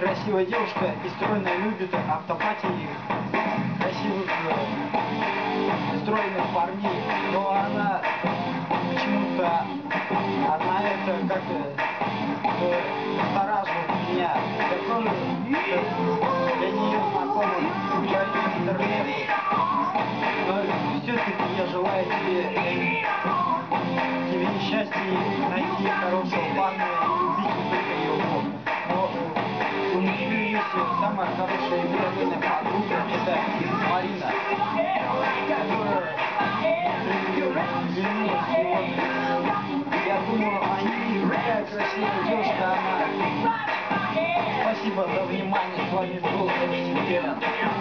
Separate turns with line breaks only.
красивая девушка и стройная, любит автопати красивых, стройных парней, но она почему-то, она это как-то настораживает меня. Я тоже для нее знакомый по интернету, но все-таки я желаю тебе несчастья, найти хорошего парня и любить только его. Но у нее есть самая хорошая и верная подруга, это Марина, которая вернулась сегодня. Я думаю, они такая красивая девушка, она. Спасибо за внимание, с вами был MC Терен.